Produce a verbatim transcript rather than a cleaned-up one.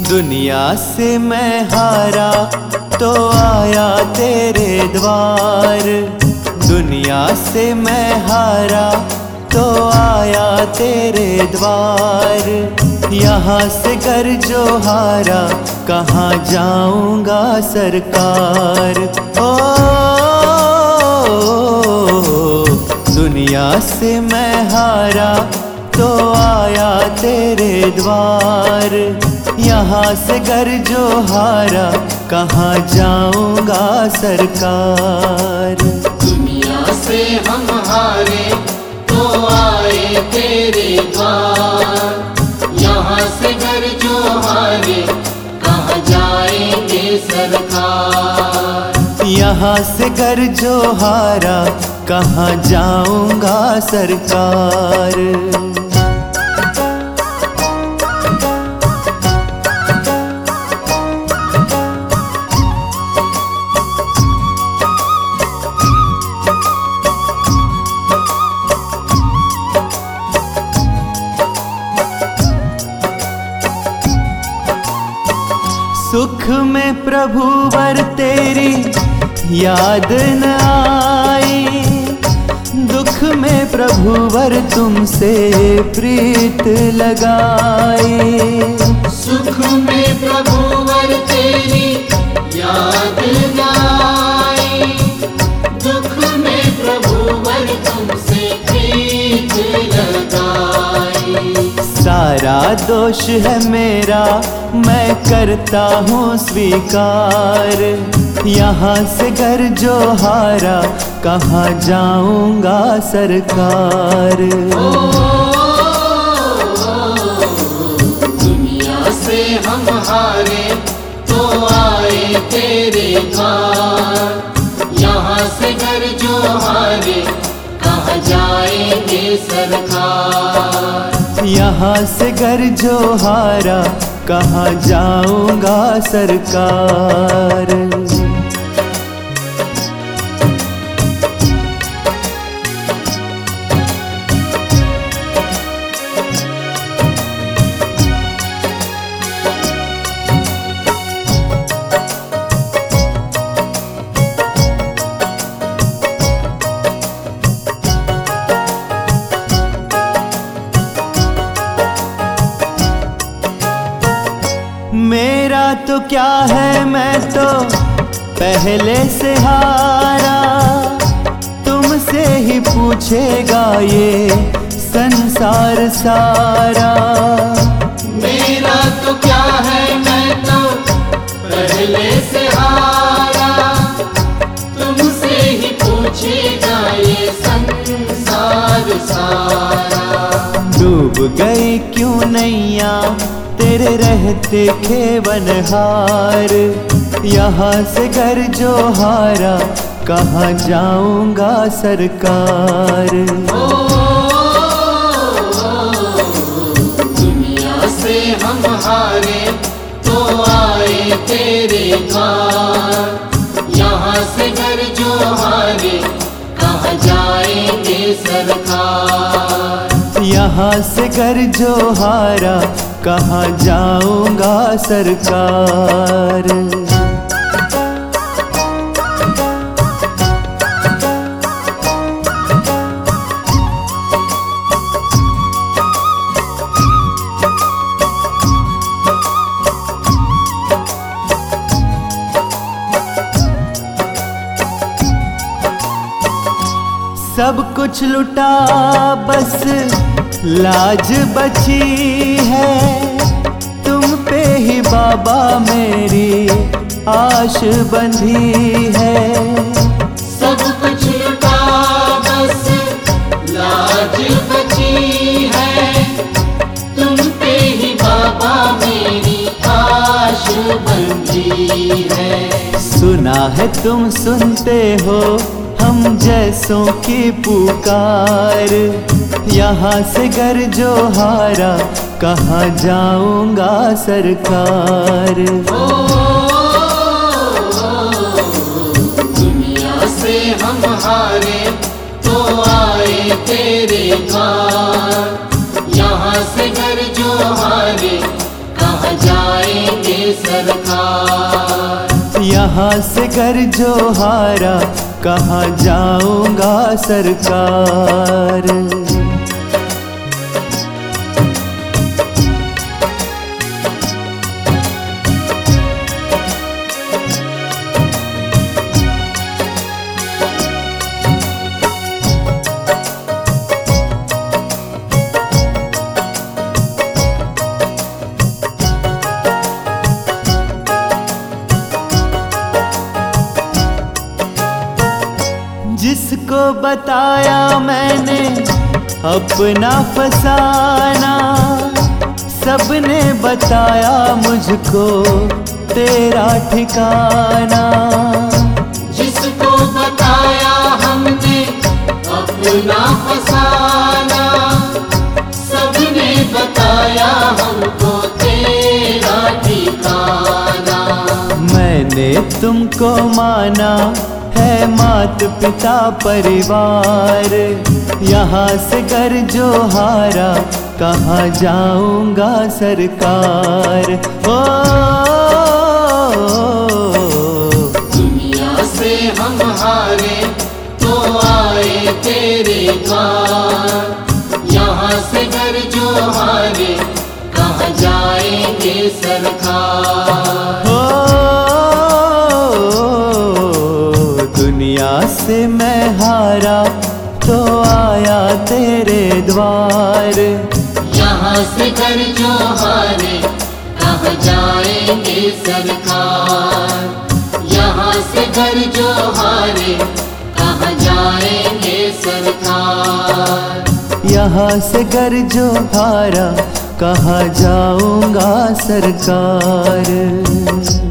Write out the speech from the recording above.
दुनिया से मैं हारा तो आया तेरे द्वार। दुनिया से मैं हारा तो आया तेरे द्वार। यहाँ से घर जो हारा कहाँ जाऊंगा सरकार। ओ दुनिया से मैं हारा तो आया तेरे द्वार। यहाँ से घर जो हारा कहाँ जाऊंगा सरकार। दुनिया से हम हारे तो आए तेरे द्वार। यहाँ से घर जो हारे कहाँ जाएंगे सरकार। यहाँ से घर जो हारा कहाँ जाऊंगा सरकार। सुख में प्रभु वर तेरी याद न आई। दुख में प्रभु वर तुमसे प्रीत लगाई। सुख में प्रभु वर तेरी याद न आई। दुख में प्रभु वर तुमसे प्रीत लगाई। सारा दोष है मेरा मैं करता हूँ स्वीकार। यहाँ से घर जो हारा कहाँ जाऊंगा सरकार। ओ, दुनिया से हम हारे तो आए तेरे द्वार। यहाँ से घर जो हारे कहाँ जाएंगे सरकार। यहाँ से घर जो हारा कहाँ जाऊंगा सरकार। मेरा तो क्या है मैं तो पहले से हारा। तुमसे ही पूछेगा ये संसार सारा। मेरा तो क्या है मैं तो पहले से हारा। तुमसे ही पूछेगा ये संसार सारा। डूब गई क्यों नैया तेरे रहते खेवनहार। यहाँ से घर जो हारा कहाँ जाऊंगा सरकार। ओ, दुनिया से हम हारे तो आए तेरे द्वार। यहाँ से घर जो हारे कहाँ जाएंगे सरकार। यहाँ से घर जो हारा कहाँ जाऊंगा सरकार। सब कुछ लुटा बस लाज बची है। तुम पे ही बाबा मेरी आश बंधी है। सब कुछ लुटा बस लाज बची है। तुम पे ही बाबा मेरी आश बंधी है। सुना है तुम सुनते हो हम जैसों की पुकार। यहाँ से घर जो हारा कहाँ जाऊंगा सरकार। ओ, दुनिया से हम हारे तो आए तेरे द्वार। यहाँ से घर जो हारे कहाँ जाएंगे सरकार। यहाँ से घर जो हारा कहाँ जाऊंगा सरकार। जिसको बताया मैंने अपना फसाना, सबने बताया मुझको तेरा ठिकाना। जिसको बताया हमने अपना फसाना, सबने बताया हमको तेरा ठिकाना। मैंने तुमको माना है मात पिता परिवार, यहाँ से घर जो हारा कहाँ जाऊंगा सरकार। ओ दुनिया से हम हारे तो आए तेरे द्वार, यहाँ से घर जो हारे कहाँ जाएंगे सरकार। दुनिया से मैं हारा तो आया तेरे द्वार, यहाँ से घर जो हारे कहाँ जाएंगे सरकार। यहाँ से घर जो हारे कहाँ जाएंगे सरकार। यहाँ से घर जो हारा कहाँ जाऊंगा सरकार।